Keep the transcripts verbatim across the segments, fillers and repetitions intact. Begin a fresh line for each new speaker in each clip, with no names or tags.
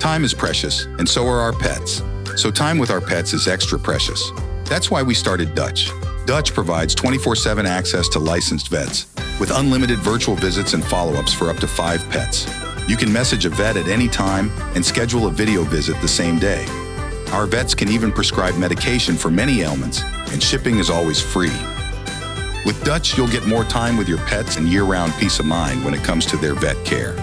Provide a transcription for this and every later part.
Time is precious, and so are our pets. So time with our pets is extra precious. That's why we started Dutch. Dutch provides twenty-four seven access to licensed vets, with unlimited virtual visits and follow-ups for up to five pets. You can message a vet at any time and schedule a video visit the same day. Our vets can even prescribe medication for many ailments, and shipping is always free. With Dutch, you'll get more time with your pets and year-round peace of mind when it comes to their vet care.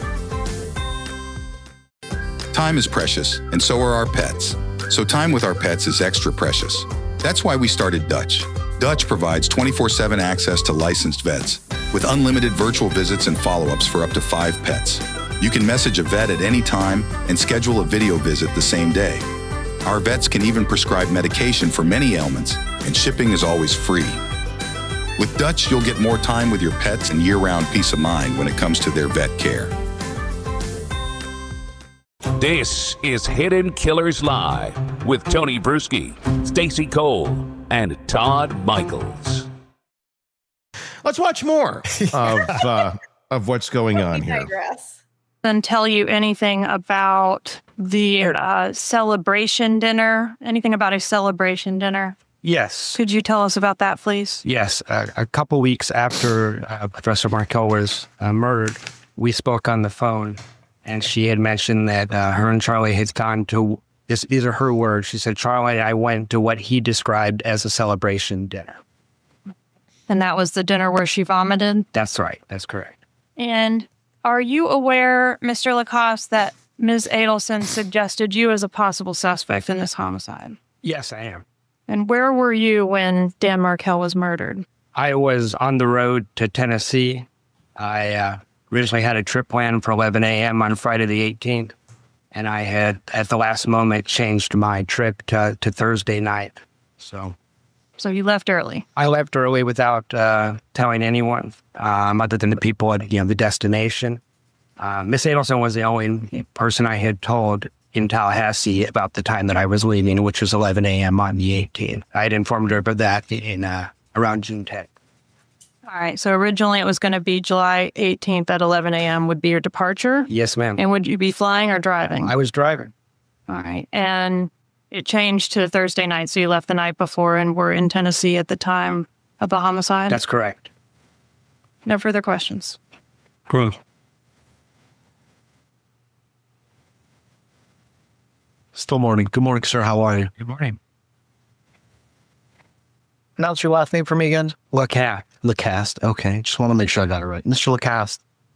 Time is precious, and so are our pets. So time with our pets is extra precious. That's why we started Dutch. Dutch provides twenty-four seven access to licensed vets, with unlimited virtual visits and follow-ups for up to five pets. You can message a vet at any time and schedule a video visit the same day. Our vets can even prescribe medication for many ailments, and shipping is always free. With Dutch, you'll get more time with your pets and year-round peace of mind when it comes to their vet care.
This is Hidden Killers Live with Tony Bruschi, Stacey Cole, and Todd Michaels.
Let's watch more of uh, of what's going on here.
And tell you anything about the uh, celebration dinner? Anything about a celebration dinner?
Yes.
Could you tell us about that, please?
Yes. Uh, a couple weeks after uh, Professor Markel was uh, murdered, we spoke on the phone, and she had mentioned that uh, her and Charlie had gone to, this, these are her words, she said, Charlie and I went to what he described as a celebration dinner.
And that was the dinner where she vomited?
That's right. That's correct.
And are you aware, Mister Lacoste, that Miz Adelson suggested you as a possible suspect in this homicide?
Yes, I am.
And where were you when Dan Markel was murdered?
I was on the road to Tennessee. I uh, originally had a trip planned for eleven a.m. on Friday the eighteenth, and I had, at the last moment, changed my trip to, to Thursday night. So
So you left early?
I left early without uh, telling anyone, um, other than the people at you know, the destination. Uh, Miss Adelson was the only person I had told in Tallahassee about the time that I was leaving, which was eleven a.m. on the eighteenth. I had informed her about that in uh, around June tenth.
All right. So originally it was going to be July eighteenth at eleven a.m. would be your departure?
Yes, ma'am.
And would you be flying or driving?
I was driving.
All right. And it changed to Thursday night, so you left the night before and were in Tennessee at the time of the homicide?
That's correct.
No further questions.
Good.
Still morning. Good morning, sir. How are you?
Good morning.
Announce your last name for me again.
Lacaste.
Lacaste. Okay. Just want to make sure I got it right. Mister Lacaste.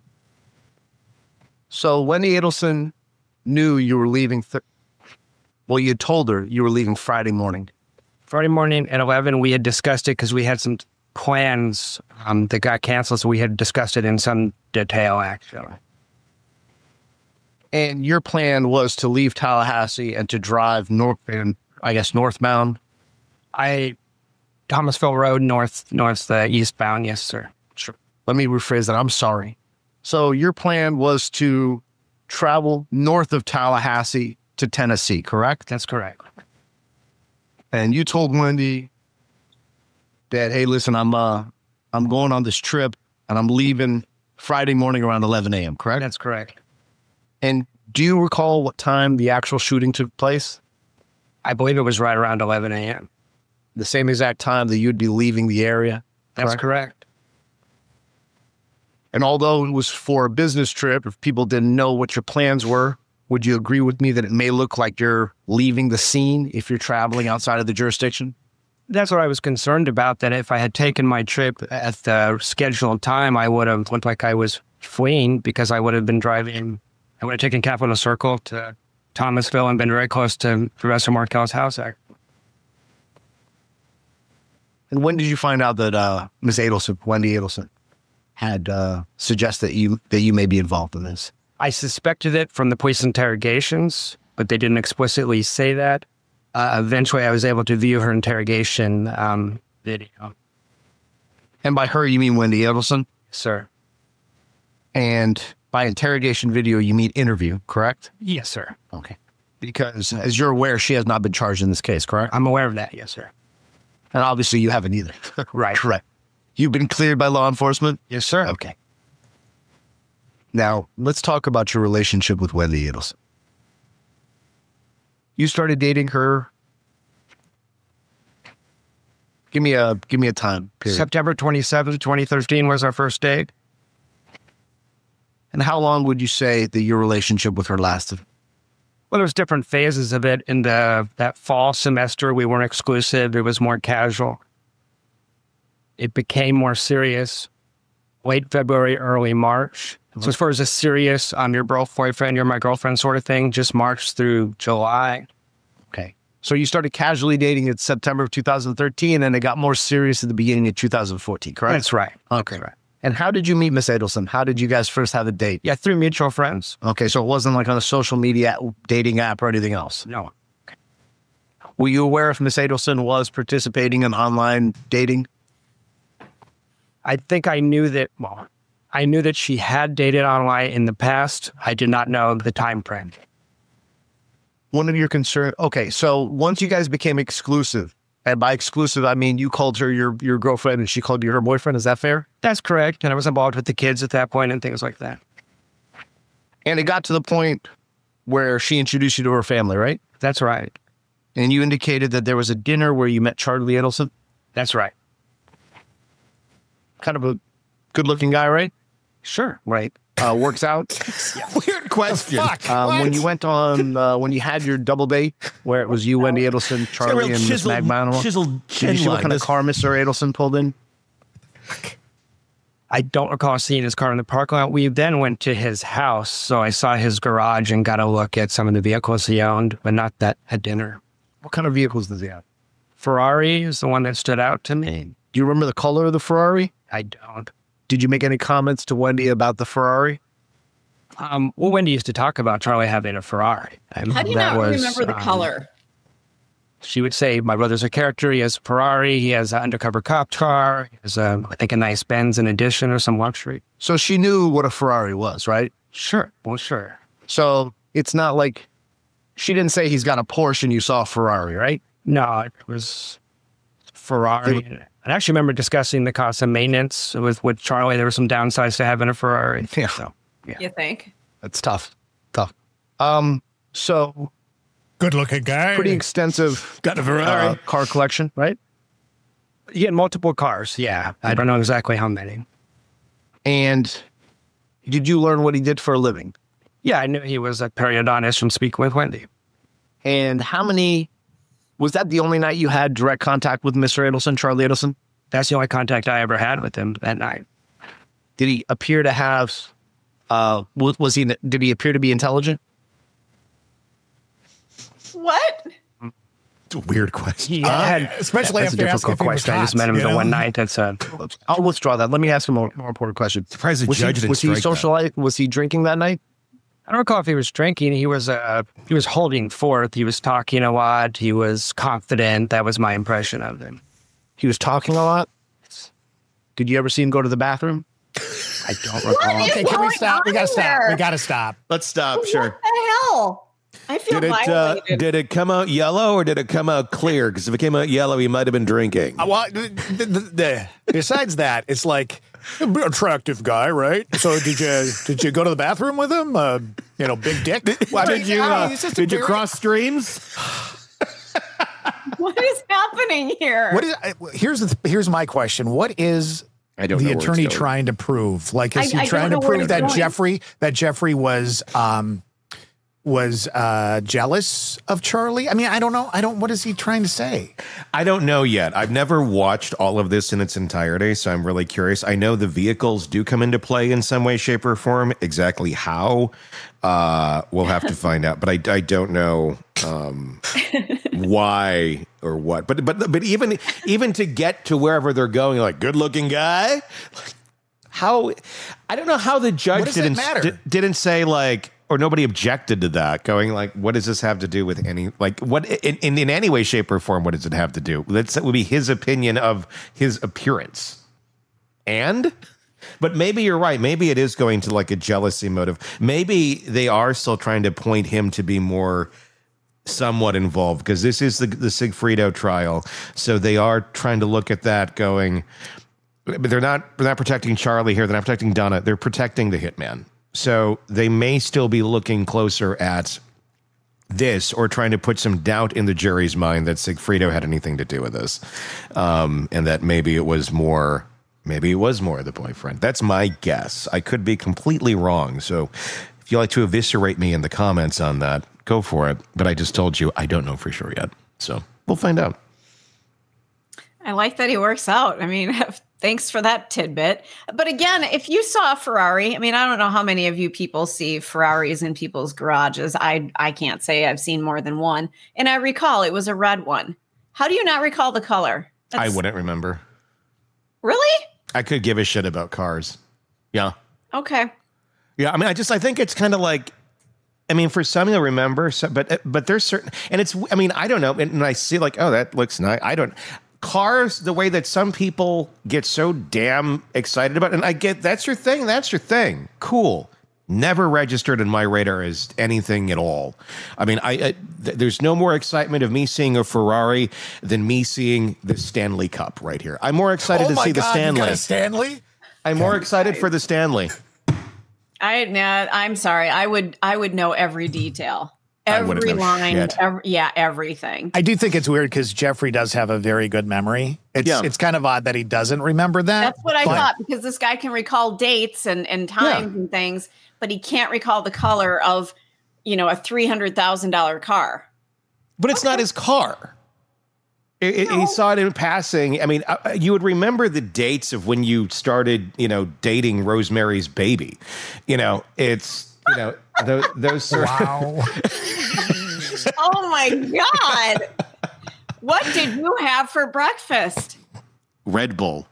So Wendy Adelson knew you were leaving. Th- well, you told her you were leaving Friday morning.
Friday morning at eleven, we had discussed it because we had some plans um, that got canceled, so we had discussed it in some detail, actually.
And your plan was to leave Tallahassee and to drive north, and I guess northbound.
I, Thomasville Road, north, north, uh, eastbound. Yes, sir.
Sure. Let me rephrase that. I'm sorry. So your plan was to travel north of Tallahassee to Tennessee, correct?
That's correct.
And you told Wendy that, hey, listen, I'm uh, I'm going on this trip and I'm leaving Friday morning around eleven a.m., correct?
That's correct.
And do you recall what time the actual shooting took place?
I believe it was right around eleven a.m.
The same exact time that you'd be leaving the area?
That's
correct?
correct.
And although it was for a business trip, if people didn't know what your plans were, would you agree with me that it may look like you're leaving the scene if you're traveling outside of the jurisdiction?
That's what I was concerned about, that if I had taken my trip at the scheduled time, I would have looked like I was fleeing because I would have been driving, I would have taken Capitol Circle to Thomasville and been very close to Professor Markel's house.
And when did you find out that uh, Miz Adelson, Wendy Adelson, had uh, suggested that you, that you may be involved in this?
I suspected it from the police interrogations, but they didn't explicitly say that. Uh, eventually, I was able to view her interrogation um, video.
And by her, you mean Wendy Adelson?
Sir.
And by interrogation video, you mean interview, correct?
Yes, sir.
Okay. Because as you're aware, she has not been charged in this case, correct?
I'm aware of that, yes, sir.
And obviously you haven't either.
Right.
Correct. You've been cleared by law enforcement?
Yes, sir.
Okay. Now, let's talk about your relationship with Wendy Adelson. You started dating her. Give me a give me a time period.
September twenty-seventh, twenty thirteen was our first date.
And how long would you say that your relationship with her lasted?
Well, there was different phases of it. In the that fall semester, we weren't exclusive. It was more casual. It became more serious late February, early March. So as far as a serious, I'm your boyfriend, you're my girlfriend sort of thing, just March through July.
Okay. So you started casually dating in September of two thousand thirteen, and it got more serious at the beginning of two thousand fourteen, correct?
That's right.
Okay. Right. And how did you meet Miss Adelson? How did you guys first have a date?
Yeah, through mutual friends.
Okay, so it wasn't like on a social media dating app or anything else?
No.
Were you aware if Miss Adelson was participating in online dating?
I think I knew that, well, I knew that she had dated online in the past. I did not know the time frame.
One of your concerns, okay, so once you guys became exclusive, and by exclusive, I mean you called her your, your girlfriend and she called you her boyfriend, is that fair?
That's correct. And I was involved with the kids at that point and things like that.
And it got to the point where she introduced you to her family, right?
That's right.
And you indicated that there was a dinner where you met Charlie Adelson?
That's right.
Kind of a good-looking guy, right?
Sure. Right.
Uh, works out.
Weird question.
Um, when you went on, uh, when you had your double date, where it was you, Wendy Adelson, Charlie, and Miss Magma Animal,
chiseled
did you see what kind of car Mister Adelson pulled in?
I don't recall seeing his car in the parking lot. We then went to his house, so I saw his garage and got a look at some of the vehicles he owned, but not that at dinner.
What kind of vehicles does he have?
Ferrari is the one that stood out to me.
Do you remember the color of the Ferrari?
I don't.
Did you make any comments to Wendy about the Ferrari?
Um, well, Wendy used to talk about Charlie having a Ferrari.
And How do you not was, remember the um, color?
She would say, my brother's a character. He has a Ferrari. He has an undercover cop car. He has, a, I think, a nice Benz in addition or some luxury.
So she knew what a Ferrari was, right?
Sure. Well, sure.
So it's not like she didn't say he's got a Porsche and you saw a Ferrari, right?
No, it was Ferrari. They, I actually remember discussing the cost of maintenance with, with Charlie. There were some downsides to having a Ferrari.
Yeah.
So, yeah.
You think?
That's tough. Tough. Um, so
good looking guy.
Pretty extensive
got a Ferrari
uh, car collection, right?
He had multiple cars, yeah. I don't know exactly how many.
And did you learn what he did for a living?
Yeah, I knew he was a periodontist from Speak with Wendy.
And how many was that the only night you had direct contact with Mister Adelson, Charlie Adelson?
That's the only contact I ever had with him that night.
Did he appear to have, uh, was, was he, did he appear to be intelligent?
What?
It's a weird question.
He had,
uh, especially
that's
after
a difficult question.
Hot,
I just met him the
know?
one night. That's a.
I'll withdraw that. Let me ask him a more, more important question.
Surprised the
was
judge
he,
didn't
was he
strike
socializing? Was he drinking that night?
I don't recall if he was drinking. He was uh, he was holding forth. He was talking a lot. He was confident. That was my impression of him.
He was talking a lot? Did you ever see him go to the bathroom?
I don't recall.
Okay, can we stop? We gotta stop. We gotta stop.
Let's stop. Sure.
What the hell? I feel
Did it, uh,
violated.
did it come out yellow or did it come out clear? Because if it came out yellow, he might have been drinking.
Uh, well, the, the, the, besides that, it's like attractive guy, right? So did you did you go to the bathroom with him? Uh, you know, big dick.
Well, did you uh, did you
very...
cross streams?
What is happening here?
What is? Here's the, here's my question. What is
I don't
the
know
attorney trying to prove? Like, is
I,
he
I
trying to prove that
going.
Jeffrey that Jeffrey was um was uh jealous of Charlie? I mean, I don't know. I don't. What is he trying to say?
I don't know yet. I've never watched all of this in its entirety, so I'm really curious. I know the vehicles do come into play in some way, shape, or form. Exactly how, uh, we'll have to find out. But I, I don't know um, why or what. But but but even even to get to wherever they're going, like good-looking guy. How I don't know how the judge
What does
didn't
that matter?
di- didn't say like. Or nobody objected to that, going like, what does this have to do with any, like, what, in, in, in any way, shape, or form, what does it have to do? That's, that would be his opinion of his appearance. And, but maybe you're right. Maybe it is going to like a jealousy motive. Maybe they are still trying to point him to be more somewhat involved, because this is the, the Sigfrido trial. So they are trying to look at that going, but they're not, they're not protecting Charlie here. They're not protecting Donna. They're protecting the hitman. So they may still be looking closer at this or trying to put some doubt in the jury's mind that Sigfrido had anything to do with this, um, and that maybe it was more, maybe it was more the boyfriend. That's my guess. I could be completely wrong. So if you like to eviscerate me in the comments on that, go for it. But I just told you I don't know for sure yet. So we'll find out.
I like that he works out. I mean, thanks for that tidbit. But again, if you saw a Ferrari, I mean, I don't know how many of you people see Ferraris in people's garages. I I can't say I've seen more than one. And I recall it was a red one. How do you not recall the color? That's,
I wouldn't remember.
Really?
I could give a shit about cars. Yeah.
Okay.
Yeah. I mean, I just, I think it's kind of like, I mean, for some you'll remember, so, but but there's certain, and it's, I mean, I don't know. And, and I see like, oh, that looks nice. I don't, cars, the way that some people get so damn excited about, and I get, that's your thing, that's your thing. Cool. Never registered in my radar as anything at all. I mean, I, I th- there's no more excitement of me seeing a Ferrari than me seeing the Stanley Cup right here. I'm more excited
oh
to
my
see
God,
the Stanley.
You got a Stanley?
I'm more excited for the Stanley.
I nah, I'm sorry. I would I would know every detail. Every line, every, yeah, everything.
I do think it's weird because Jeffrey does have a very good memory. It's yeah. it's kind of odd that he doesn't remember that.
That's what I but, thought, because this guy can recall dates and, and times yeah. and things, but he can't recall the color of, you know, a three hundred thousand dollars car.
But it's okay. Not his car. It, no. He saw it in passing. I mean, uh, you would remember the dates of when you started, you know, dating Rosemary's Baby. You know, it's, you know, those, those sort
wow.
Oh my God. What did you have for breakfast?
Red Bull.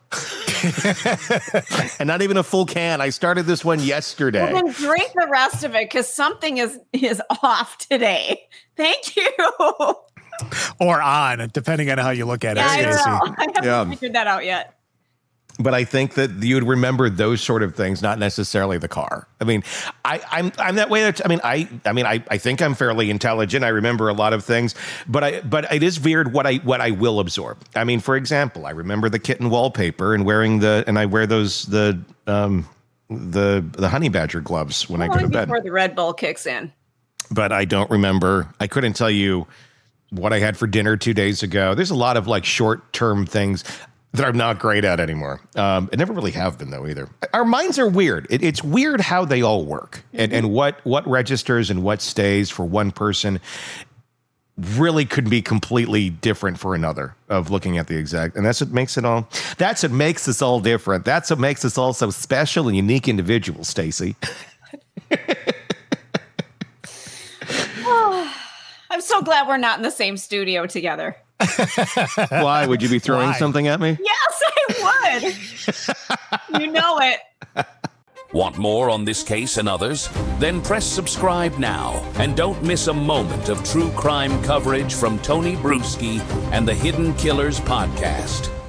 And not even a full can. I started this one yesterday.
Well, then drink the rest of it, because something is is off today. Thank you.
Or on, depending on how you look at
yeah,
it.
I don't know. I haven't
yeah.
figured that out yet.
But I think that you'd remember those sort of things, not necessarily the car. I mean, I, I'm I'm that way. That, I mean, I I mean, I, I think I'm fairly intelligent. I remember a lot of things, but I but it is weird what I what I will absorb. I mean, for example, I remember the kitten wallpaper and wearing the and I wear those the um the the honey badger gloves when
How
I go to bed
before the Red Bull kicks in.
But I don't remember. I couldn't tell you what I had for dinner two days ago. There's a lot of like short term things that I'm not great at anymore. Um, I never really have been, though, either. Our minds are weird. It, it's weird how they all work and, and what, what registers and what stays for one person really could be completely different for another of looking at the exact. And that's what makes it all. That's what makes us all different. That's what makes us all so special and unique individuals, Stacey.
Oh, I'm so glad we're not in the same studio together.
Why? Would you be throwing
Why?
something at me?
Yes, I would. You know it.
Want more on this case and others? Then press subscribe now and don't miss a moment of true crime coverage from Tony Bruschi and the Hidden Killers podcast.